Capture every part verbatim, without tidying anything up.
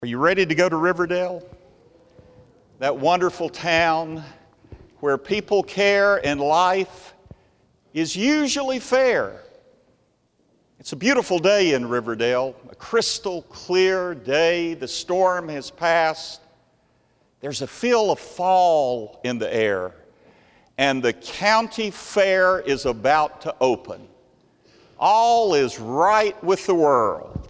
Are you ready to go to Riverdale? That wonderful town where people care and life is usually fair. It's a beautiful day in Riverdale, a crystal clear day. The storm has passed. There's a feel of fall in the air, and the county fair is about to open. All is right with the world.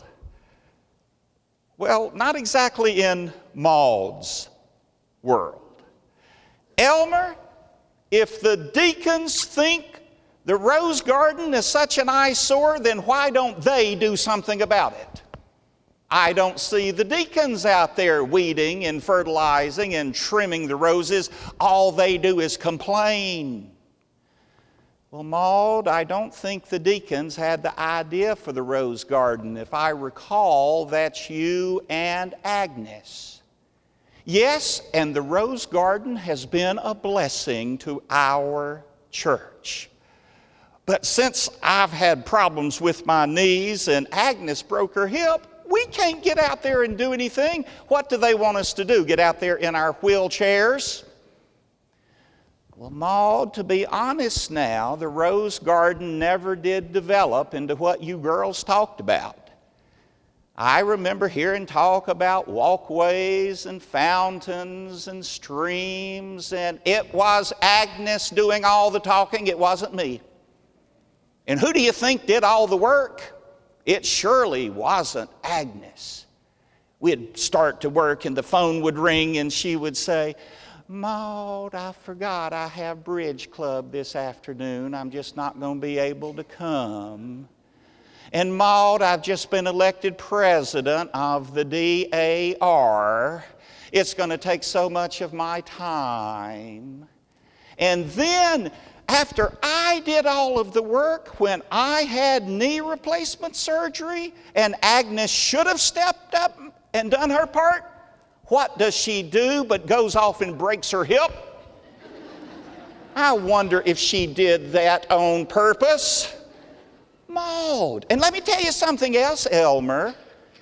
Well, not exactly in Maud's world. Elmer, if the deacons think the rose garden is such an eyesore, then why don't they do something about it? I don't see the deacons out there weeding and fertilizing and trimming the roses. All they do is complain. Well, Maud, I don't think the deacons had the idea for the rose garden. If I recall, that's you and Agnes. Yes, and the rose garden has been a blessing to our church. But since I've had problems with my knees and Agnes broke her hip, we can't get out there and do anything. What do they want us to do? Get out there in our wheelchairs? Well, Maud, to be honest now, the rose garden never did develop into what you girls talked about. I remember hearing talk about walkways and fountains and streams, and it was Agnes doing all the talking. It wasn't me. And who do you think did all the work? It surely wasn't Agnes. We'd start to work and the phone would ring and she would say, Maud, I forgot I have bridge club this afternoon. I'm just not going to be able to come. And Maud, I've just been elected president of the D A R. It's going to take so much of my time. And then, after I did all of the work, when I had knee replacement surgery and Agnes should have stepped up and done her part, what does she do but goes off and breaks her hip? I wonder if she did that on purpose. Maud. And let me tell you something else, Elmer.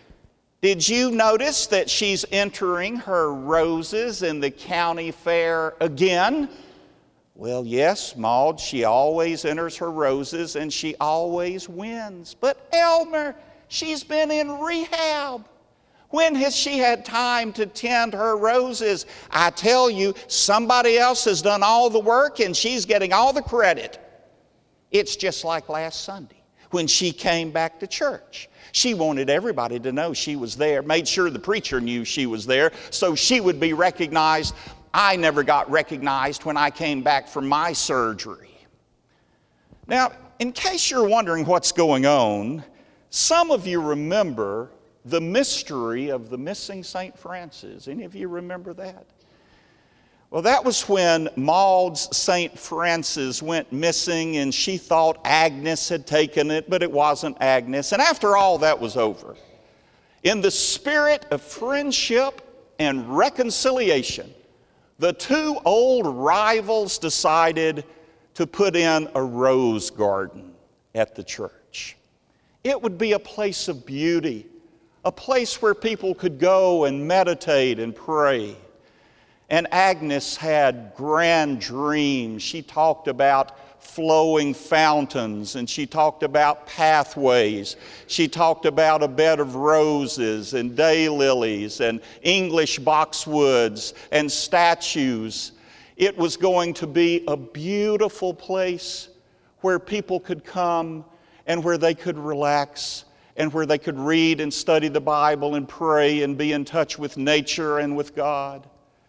Did you notice that she's entering her roses in the county fair again? Well, yes, Maud, she always enters her roses and she always wins. But Elmer, she's been in rehab. When has she had time to tend her roses? I tell you, somebody else has done all the work and she's getting all the credit. It's just like last Sunday when she came back to church. She wanted everybody to know she was there, made sure the preacher knew she was there so she would be recognized. I never got recognized when I came back from my surgery. Now, in case you're wondering what's going on, some of you remember the mystery of the missing Saint Francis. Any of you remember that? Well, that was when Maud's Saint Francis went missing and she thought Agnes had taken it, but it wasn't Agnes. And after all that was over, in the spirit of friendship and reconciliation, the two old rivals decided to put in a rose garden at the church. It would be a place of beauty, a place where people could go and meditate and pray. And Agnes had grand dreams. She talked about flowing fountains, and she talked about pathways. She talked about a bed of roses and daylilies and English boxwoods and statues. It was going to be a beautiful place where people could come and where they could relax and where they could read and study the Bible and pray and be in touch with nature and with God.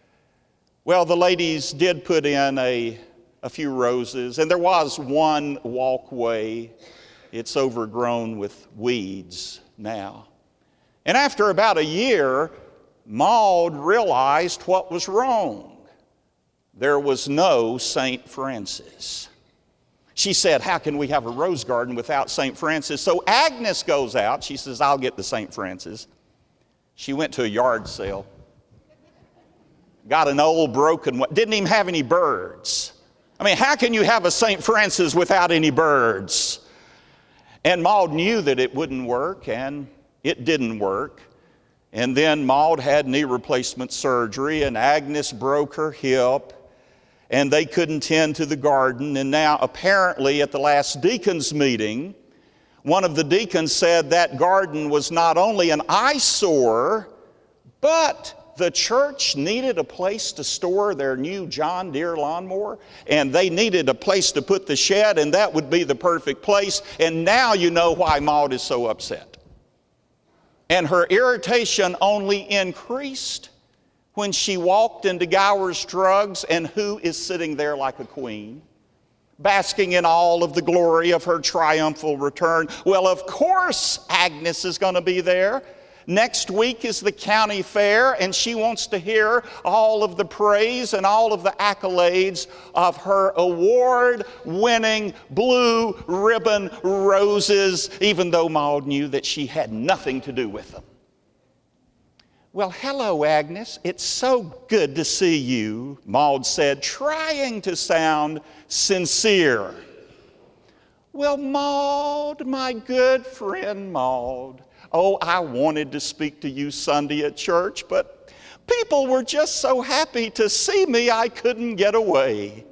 Well, the ladies did put in a, a few roses, and there was one walkway. It's overgrown with weeds now. And after about a year, Maud realized what was wrong. There was no Saint Francis. She said, how can we have a rose garden without Saint Francis? So Agnes goes out. She says, I'll get the Saint Francis. She went to a yard sale. Got an old broken one. Didn't even have any birds. I mean, how can you have a Saint Francis without any birds? And Maud knew that it wouldn't work, and it didn't work. And then Maud had knee replacement surgery, and Agnes broke her hip, and they couldn't tend to the garden. And now apparently at the last deacons meeting, one of the deacons said that garden was not only an eyesore, but the church needed a place to store their new John Deere lawnmower, and they needed a place to put the shed, and that would be the perfect place. And now you know why Maud is so upset. And her irritation only increased when she walked into Gower's Drugs, and who is sitting there like a queen, basking in all of the glory of her triumphal return? Well, of course Agnes is going to be there. Next week is the county fair, and she wants to hear all of the praise and all of the accolades of her award-winning blue ribbon roses, even though Maud knew that she had nothing to do with them. Well, hello, Agnes. It's so good to see you, Maud said, trying to sound sincere. Well, Maud, my good friend Maud, oh, I wanted to speak to you Sunday at church, but people were just so happy to see me I couldn't get away.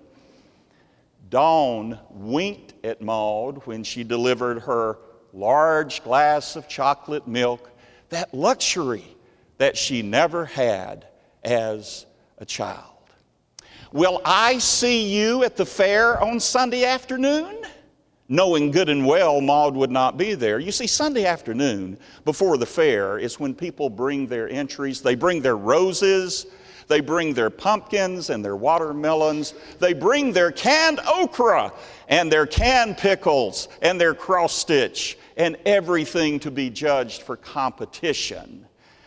Dawn winked at Maud when she delivered her large glass of chocolate milk, that luxury that she never had as a child. Will I see you at the fair on Sunday afternoon? Knowing good and well Maud would not be there. You see, Sunday afternoon before the fair is when people bring their entries. They bring their roses, they bring their pumpkins and their watermelons, they bring their canned okra and their canned pickles and their cross stitch and everything to be judged for competition.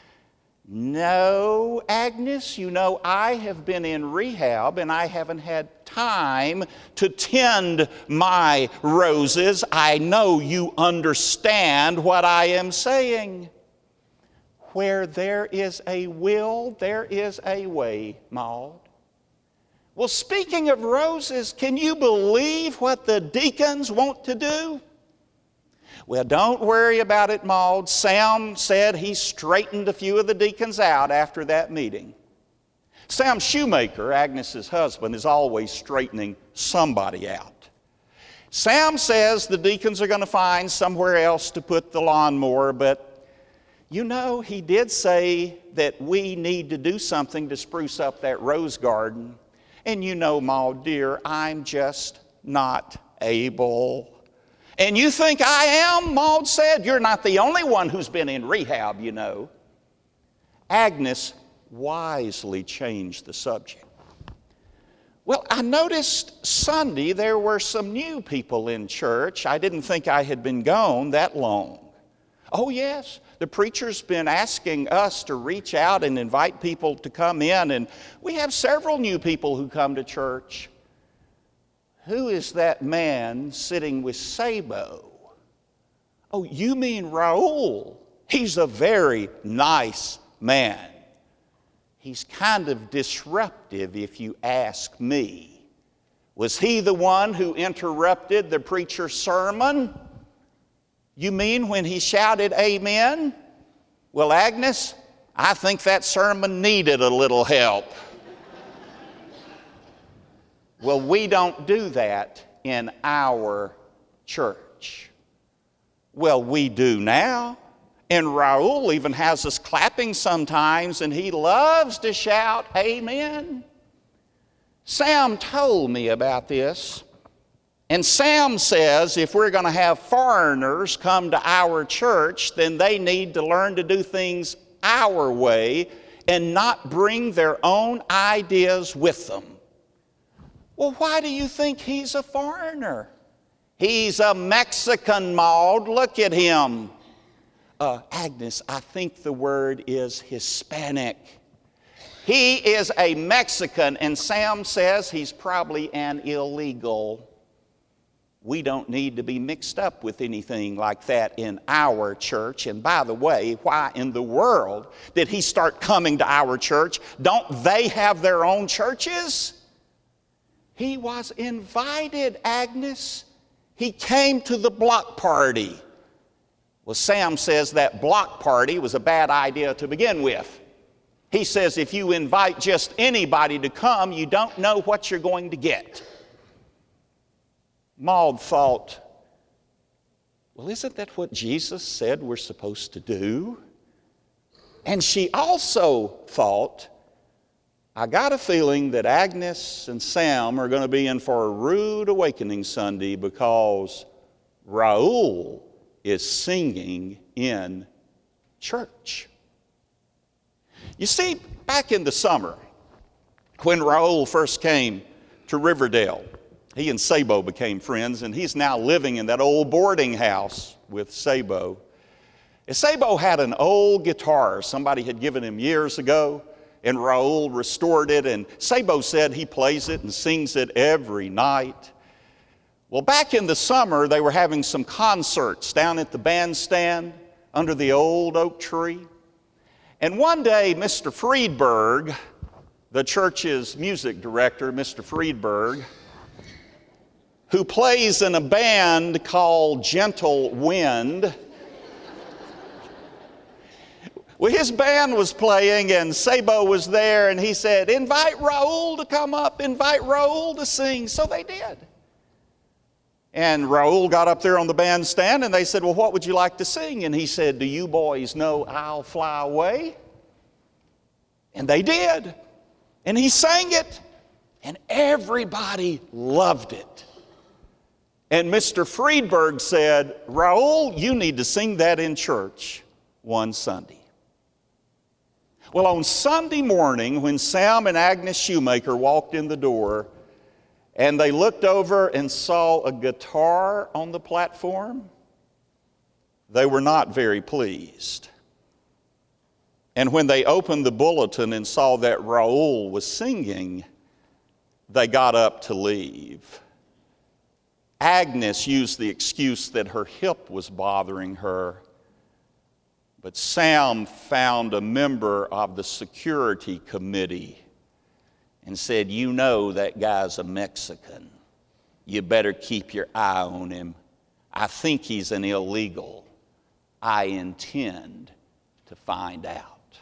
No, Agnes, you know, I have been in rehab and I haven't had time to tend my roses. I know you understand what I am saying. Where there is a will, there is a way, Maud. Well, speaking of roses, can you believe what the deacons want to do? Well, don't worry about it, Maud. Sam said he straightened a few of the deacons out after that meeting. Sam Shoemaker, Agnes's husband, is always straightening somebody out. Sam says the deacons are going to find somewhere else to put the lawnmower, but you know, he did say that we need to do something to spruce up that rose garden. And you know, Maud, dear, I'm just not able. And you think I am? Maud said. You're not the only one who's been in rehab, you know. Agnes wisely changed the subject. Well, I noticed Sunday there were some new people in church. I didn't think I had been gone that long. Oh, yes, the preacher's been asking us to reach out and invite people to come in, and we have several new people who come to church. Who is that man sitting with Sabo? Oh, you mean Raul. He's a very nice man. He's kind of disruptive, if you ask me. Was he the one who interrupted the preacher's sermon? You mean when he shouted amen? Well, Agnes, I think that sermon needed a little help. Well, we don't do that in our church. Well, we do now. And Raul even has us clapping sometimes, and he loves to shout amen. Sam told me about this. And Sam says if we're going to have foreigners come to our church, then they need to learn to do things our way and not bring their own ideas with them. Well, why do you think he's a foreigner? He's a Mexican, Maud. Look at him. Uh, Agnes, I think the word is Hispanic. He is a Mexican, and Sam says he's probably an illegal. We don't need to be mixed up with anything like that in our church. And by the way, why in the world did he start coming to our church? Don't they have their own churches? He was invited, Agnes. He came to the block party. Well, Sam says that block party was a bad idea to begin with. He says if you invite just anybody to come, you don't know what you're going to get. Maud thought, well, isn't that what Jesus said we're supposed to do? And she also thought, I got a feeling that Agnes and Sam are going to be in for a rude awakening Sunday because Raul is singing in church. You see, back in the summer, when Raul first came to Riverdale, he and Sabo became friends, and he's now living in that old boarding house with Sabo. And Sabo had an old guitar somebody had given him years ago, and Raul restored it, and Sabo said he plays it and sings it every night. Well, back in the summer, they were having some concerts down at the bandstand under the old oak tree. And one day, Mister Friedberg, the church's music director, Mister Friedberg, who plays in a band called Gentle Wind, well, his band was playing and Sabo was there, and he said, invite Raul to come up, invite Raul to sing. So they did. And Raul got up there on the bandstand and they said, well, what would you like to sing? And he said, do you boys know I'll Fly Away? And they did. And he sang it, and everybody loved it. And Mister Friedberg said, Raul, you need to sing that in church one Sunday. Well, on Sunday morning, when Sam and Agnes Shoemaker walked in the door, and they looked over and saw a guitar on the platform, they were not very pleased. And when they opened the bulletin and saw that Raul was singing, they got up to leave. Agnes used the excuse that her hip was bothering her, but Sam found a member of the security committee and said, you know that guy's a Mexican. You better keep your eye on him. I think he's an illegal. I intend to find out.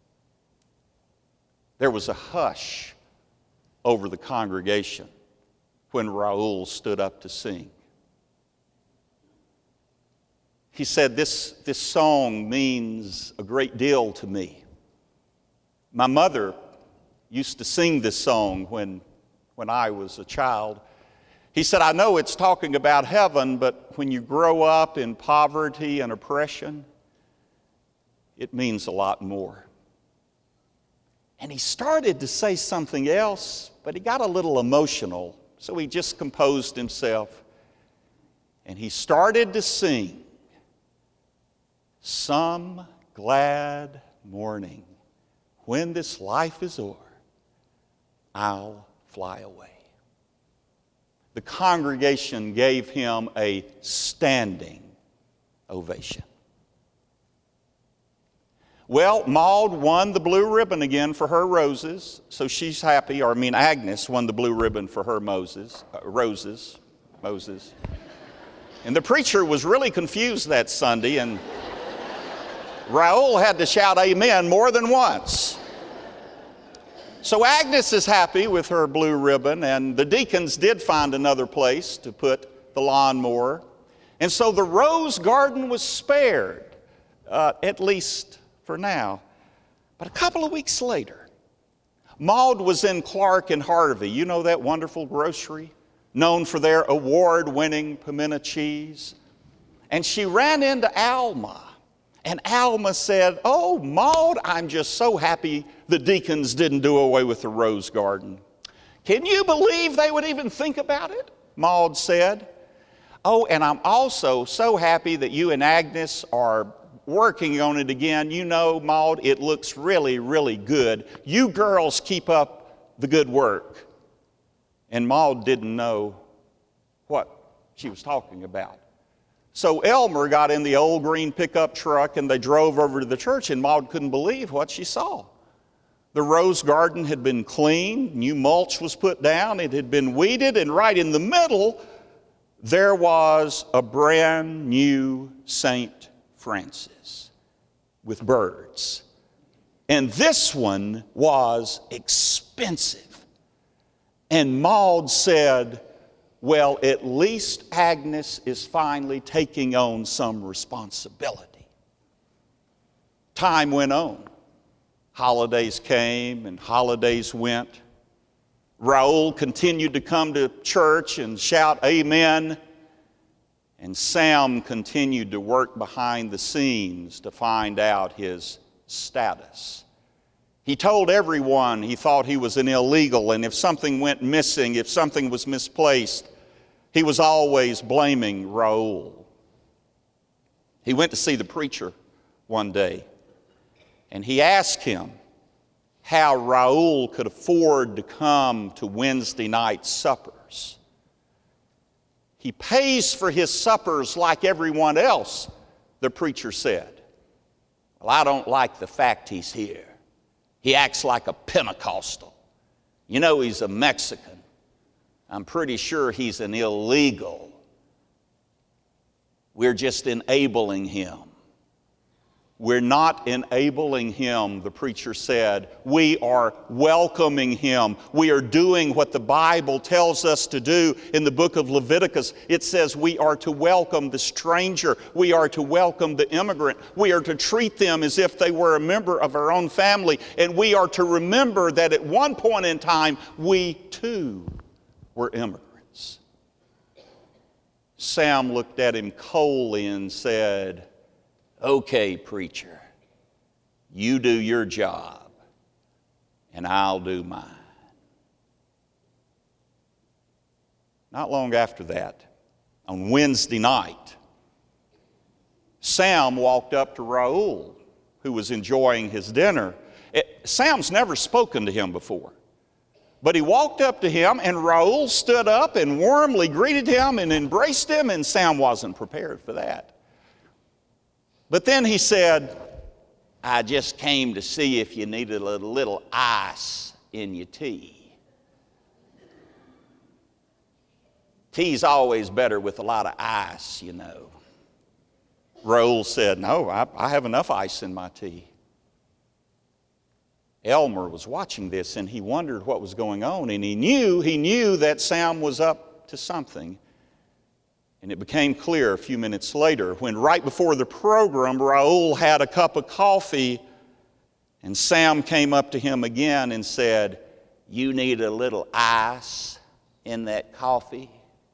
There was a hush over the congregation when Raul stood up to sing. He said, this, this song means a great deal to me. My mother used to sing this song when, when I was a child. He said, I know it's talking about heaven, but when you grow up in poverty and oppression, it means a lot more. And he started to say something else, but he got a little emotional, so he just composed himself. And he started to sing, some glad morning, when this life is o'er, I'll fly away. The congregation gave him a standing ovation. Well, Maud won the blue ribbon again for her roses, so she's happy. Or I mean, Agnes won the blue ribbon for her Moses, uh, roses, Moses. And the preacher was really confused that Sunday, and Raul had to shout amen more than once. So Agnes is happy with her blue ribbon, and the deacons did find another place to put the lawnmower. And so the rose garden was spared, uh, at least for now. But a couple of weeks later, Maud was in Clark and Harvey. You know that wonderful grocery, known for their award-winning pimento cheese. And she ran into Alma. And Alma said, oh, Maud, I'm just so happy the deacons didn't do away with the rose garden. Can you believe they would even think about it? Maud said. Oh, and I'm also so happy that you and Agnes are working on it again. You know, Maud, it looks really, really good. You girls keep up the good work. And Maud didn't know what she was talking about. So Elmer got in the old green pickup truck and they drove over to the church, and Maud couldn't believe what she saw. The rose garden had been cleaned, new mulch was put down, it had been weeded, and right in the middle there was a brand new Saint Francis with birds. And this one was expensive. And Maud said, well, at least Agnes is finally taking on some responsibility. Time went on. Holidays came and holidays went. Raoul continued to come to church and shout amen. And Sam continued to work behind the scenes to find out his status. He told everyone he thought he was an illegal, and if something went missing, if something was misplaced, he was always blaming Raoul. He went to see the preacher one day, and he asked him how Raoul could afford to come to Wednesday night suppers. He pays for his suppers like everyone else, the preacher said. Well, I don't like the fact he's here. He acts like a Pentecostal. You know he's a Mexican. I'm pretty sure he's an illegal. We're just enabling him. We're not enabling him, the preacher said. We are welcoming him. We are doing what the Bible tells us to do in the book of Leviticus. It says we are to welcome the stranger. We are to welcome the immigrant. We are to treat them as if they were a member of our own family. And we are to remember that at one point in time, we too were immigrants. Sam looked at him coldly and said, okay, preacher, you do your job, and I'll do mine. Not long after that, on Wednesday night, Sam walked up to Raoul, who was enjoying his dinner. It, Sam's never spoken to him before. But he walked up to him, and Raoul stood up and warmly greeted him and embraced him, and Sam wasn't prepared for that. But then he said, I just came to see if you needed a little ice in your tea. Tea's always better with a lot of ice, you know. Raoul said, no, I, I have enough ice in my tea. Elmer was watching this, and he wondered what was going on, and he knew, he knew that Sam was up to something. And it became clear a few minutes later when right before the program, Raoul had a cup of coffee, and Sam came up to him again and said, you need a little ice in that coffee?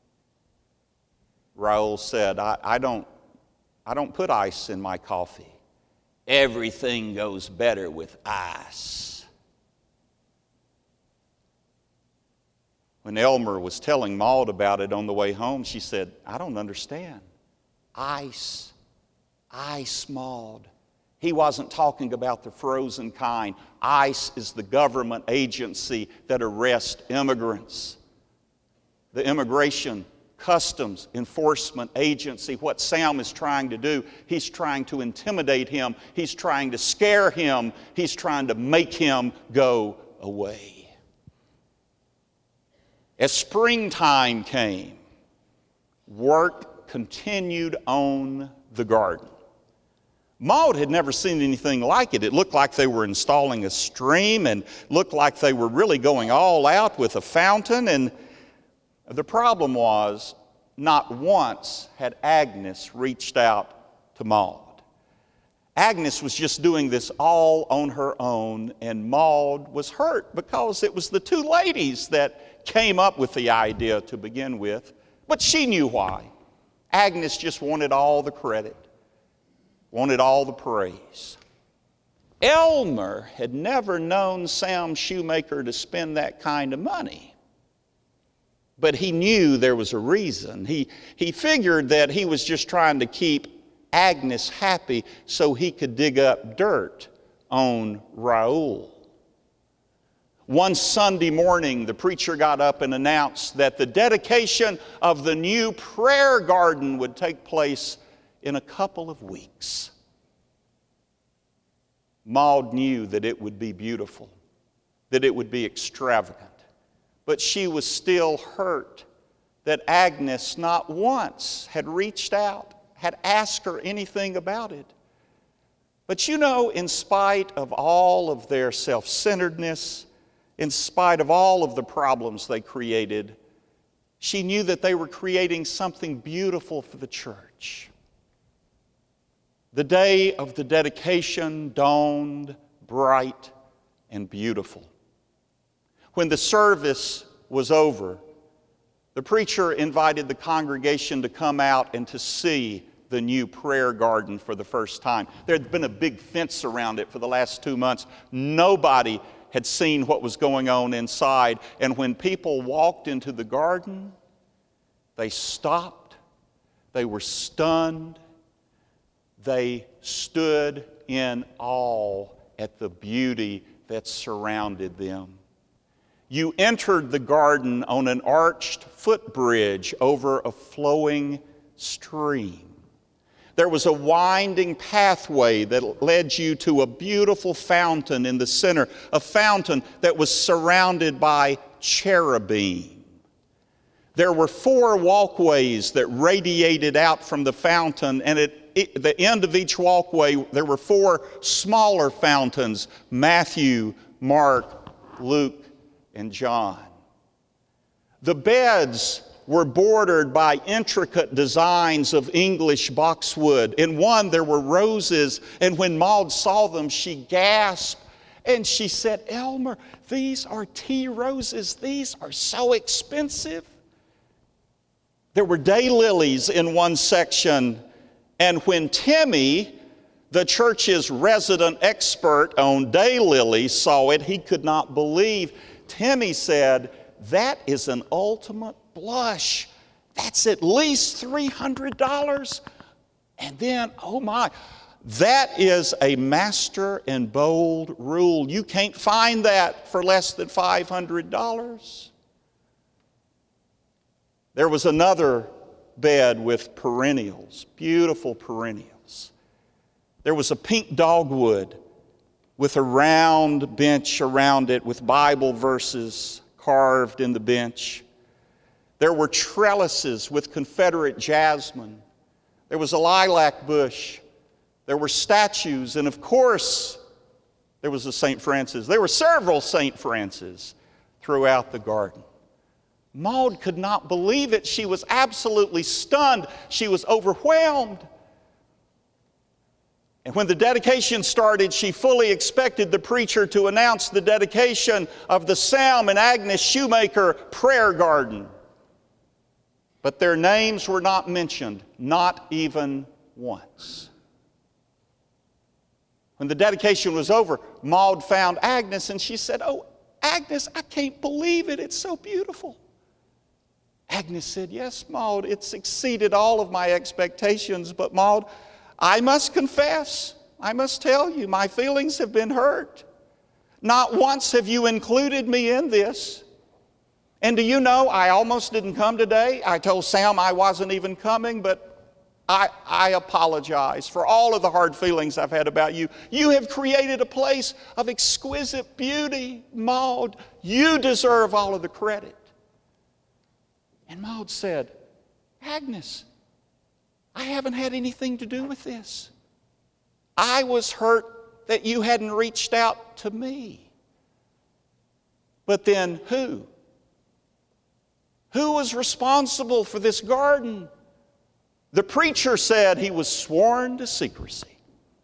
Raoul said, I, I don't, I don't put ice in my coffee. Everything goes better with ice. When Elmer was telling Maud about it on the way home, she said, I don't understand. Ice. Ice, Maud. He wasn't talking about the frozen kind. ICE is the government agency that arrests immigrants. The Immigration Customs Enforcement Agency. What Sam is trying to do, he's trying to intimidate him. He's trying to scare him. He's trying to make him go away. As springtime came, work continued on the garden. Maud had never seen anything like it. It looked like they were installing a stream and looked like they were really going all out with a fountain. And the problem was, not once had Agnes reached out to Maud. Agnes was just doing this all on her own, and Maud was hurt because it was the two ladies that came up with the idea to begin with. But she knew why. Agnes just wanted all the credit, wanted all the praise. Elmer had never known Sam Shoemaker to spend that kind of money. But he knew there was a reason. He, he figured that he was just trying to keep Agnes happy so he could dig up dirt on Raoul. One Sunday morning, the preacher got up and announced that the dedication of the new prayer garden would take place in a couple of weeks. Maud knew that it would be beautiful, that it would be extravagant. But she was still hurt that Agnes not once had reached out, had asked her anything about it. But you know, in spite of all of their self-centeredness, in spite of all of the problems they created, she knew that they were creating something beautiful for the church. The day of the dedication dawned bright and beautiful. When the service was over, the preacher invited the congregation to come out and to see the new prayer garden for the first time. There had been a big fence around it for the last two months. Nobody had seen what was going on inside. And when people walked into the garden, they stopped, they were stunned, they stood in awe at the beauty that surrounded them. You entered the garden on an arched footbridge over a flowing stream. There was a winding pathway that led you to a beautiful fountain in the center, a fountain that was surrounded by cherubim. There were four walkways that radiated out from the fountain, and at the end of each walkway there were four smaller fountains: Matthew, Mark, Luke, and John. The beds were bordered by intricate designs of English boxwood. In one there were roses, and when Maud saw them, she gasped and she said, "Elmer, these are tea roses. These are so expensive." There were daylilies in one section, and when Timmy, the church's resident expert on daylilies, saw it, he could not believe. Timmy said, "That is an ultimate blush. That's at least three hundred dollars. And then, oh my, that is a master and bold rule. You can't find that for less than five hundred dollars. There was another bed with perennials, beautiful perennials. There was a pink dogwood with a round bench around it with Bible verses carved in the bench. There were trellises with Confederate jasmine. There was a lilac bush. There were statues, and of course, there was a Saint Francis. There were several Saint Francis throughout the garden. Maud could not believe it. She was absolutely stunned. She was overwhelmed. And when the dedication started, she fully expected the preacher to announce the dedication of the Sam and Agnes Shoemaker Prayer Garden. But their names were not mentioned, not even once. When the dedication was over, Maud found Agnes and she said, "Oh, Agnes, I can't believe it. It's so beautiful." Agnes said, "Yes, Maud, it's exceeded all of my expectations, but Maud, I must confess, I must tell you, my feelings have been hurt. Not once have you included me in this. And do you know, I almost didn't come today. I told Sam I wasn't even coming, but I, I apologize for all of the hard feelings I've had about you. You have created a place of exquisite beauty, Maud. You deserve all of the credit." And Maud said, "Agnes, I haven't had anything to do with this. I was hurt that you hadn't reached out to me." But then who? Who was responsible for this garden? The preacher said he was sworn to secrecy.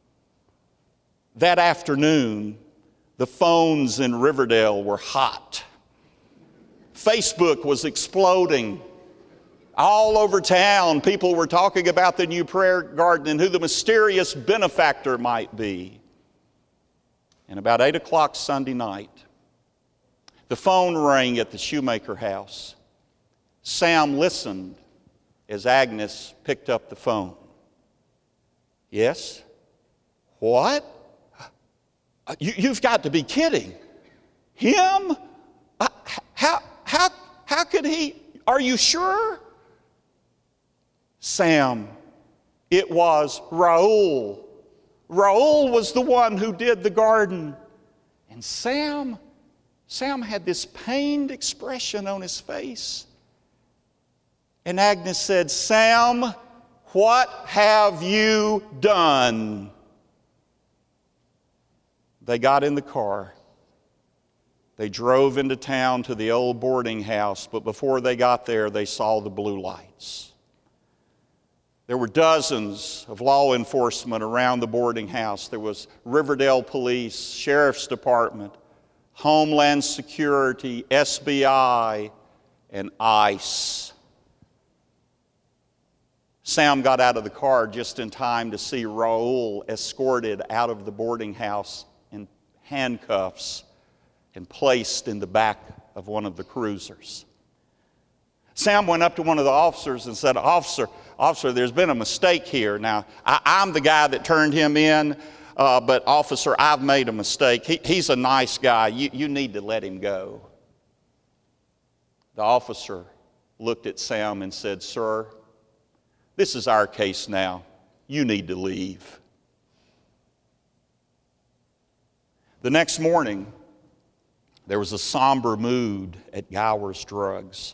That afternoon, the phones in Riverdale were hot. Facebook was exploding. All over town, people were talking about the new prayer garden and who the mysterious benefactor might be. And about eight o'clock Sunday night, the phone rang at the Shoemaker house. Sam listened as Agnes picked up the phone. "Yes? What? You, you've got to be kidding. Him? Uh, how, how, how could he? Are you sure?" "Sam, it was Raoul. Raoul was the one who did the garden." And Sam, Sam had this pained expression on his face. And Agnes said, "Sam, what have you done? They got in the car. They drove into town to the old boarding house, but before they got there, they saw the blue lights. There were dozens of law enforcement around the boarding house. There was Riverdale Police, Sheriff's Department, Homeland Security, S B I, and ICE. Sam got out of the car just in time to see Raul escorted out of the boarding house in handcuffs and placed in the back of one of the cruisers. Sam went up to one of the officers and said, Officer, officer, there's been a mistake here. Now, I, I'm the guy that turned him in, uh, but officer, I've made a mistake. He, he's a nice guy. You, you need to let him go. The officer looked at Sam and said, Sir, this is our case now. You need to leave. The next morning, there was a somber mood at Gower's Drugs.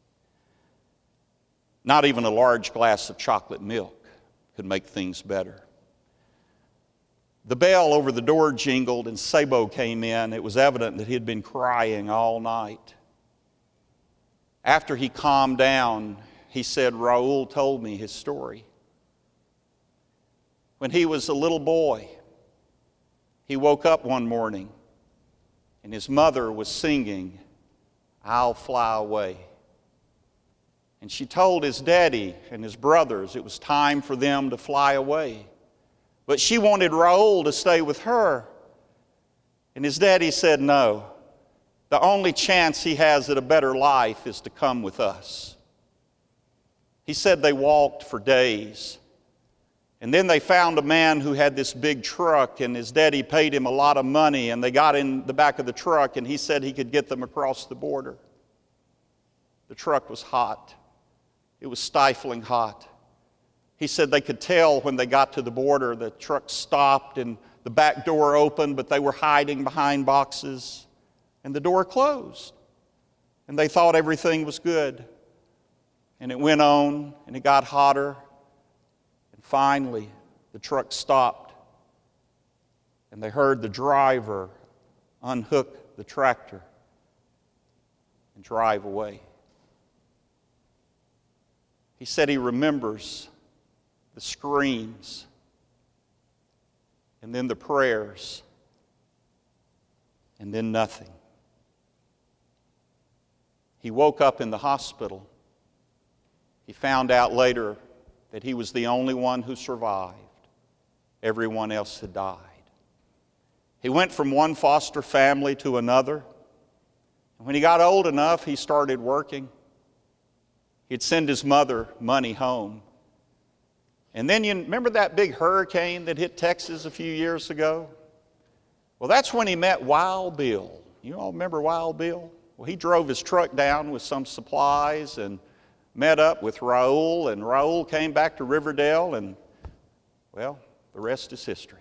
Not even a large glass of chocolate milk could make things better. The bell over the door jingled and Sabo came in. It was evident that he had been crying all night. After he calmed down, he said, Raul told me his story. When he was a little boy, he woke up one morning and his mother was singing, I'll Fly Away. And she told his daddy and his brothers it was time for them to fly away. But she wanted Raul to stay with her. And his daddy said, no, the only chance he has at a better life is to come with us. He said they walked for days. And then they found a man who had this big truck, and his daddy paid him a lot of money, and they got in the back of the truck, and he said he could get them across the border. The truck was hot. It was stifling hot. He said they could tell when they got to the border. The truck stopped and the back door opened, but they were hiding behind boxes, and the door closed. And they thought everything was good. And it went on, and it got hotter. And finally, the truck stopped, and they heard the driver unhook the tractor and drive away. He said he remembers the screams and then the prayers and then nothing. He woke up in the hospital. He found out later that he was the only one who survived. Everyone else had died. He went from one foster family to another. And when he got old enough, he started working. He'd send his mother money home. And then you remember that big hurricane that hit Texas a few years ago? Well, that's when he met Wild Bill. You all remember Wild Bill? Well, he drove his truck down with some supplies and met up with Raul, and Raul came back to Riverdale, and, well, the rest is history.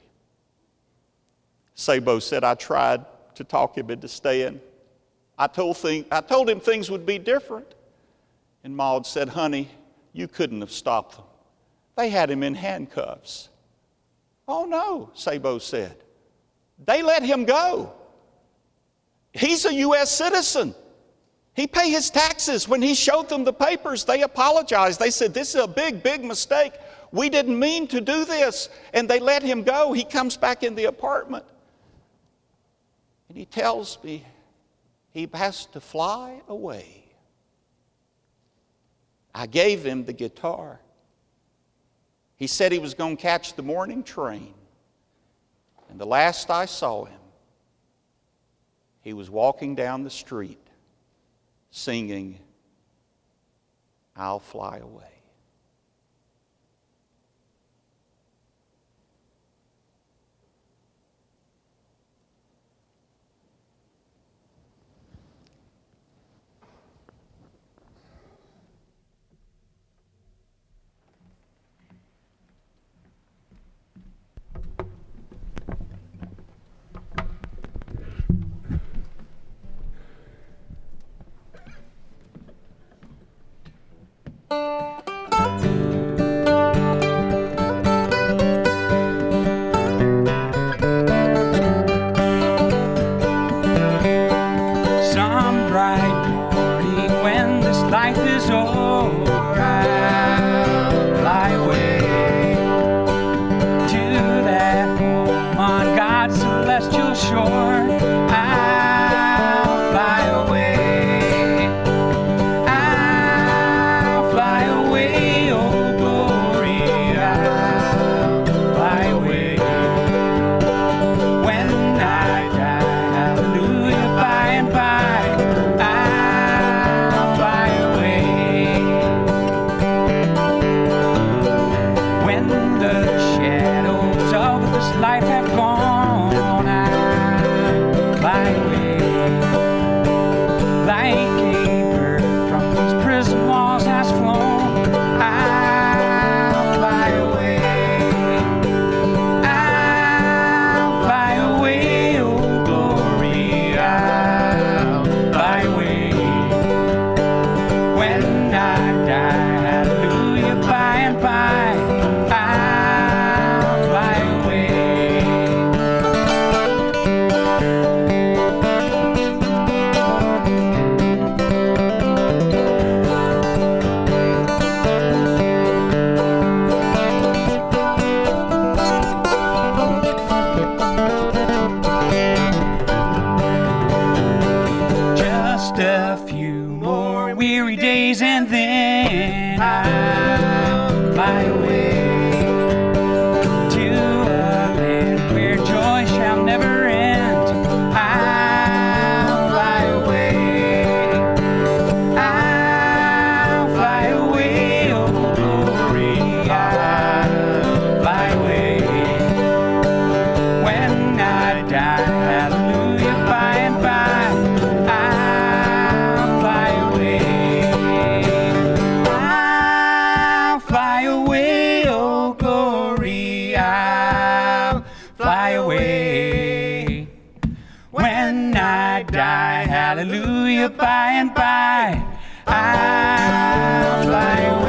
Sabo said, I tried to talk him into staying. I told, thing, I told him things would be different. And Maud said, honey, you couldn't have stopped them. They had him in handcuffs. Oh, no, Sabo said. They let him go. He's a U S citizen. He paid his taxes. When he showed them the papers, they apologized. They said, this is a big, big mistake. We didn't mean to do this. And they let him go. He comes back in the apartment. And he tells me he has to fly away. I gave him the guitar. He said he was going to catch the morning train. And the last I saw him, he was walking down the street singing, I'll Fly Away. Some bright morning when this life is over, I'll fly away to that home on God's celestial shore. I'll fly away, I'll fly away, oh glory, I'll fly away. When I die, hallelujah, by and by, I'll fly away. When the shadows of this life have gone, I'll fly away. Like a bird from these prison walls has flown, I'll fly away. I'll fly away, oh glory, I'll fly away. When I die, hallelujah, by and by, I'll fly away. Just a few more weary days and then I'll fly away to a land where joy shall never end. I'll fly away, I'll fly away, oh glory, I'll fly away. When I die, hallelujah, by and by, I'll fly away. I'll fly away, oh glory, I'll fly away. When I die, hallelujah, by and by, I'll fly away.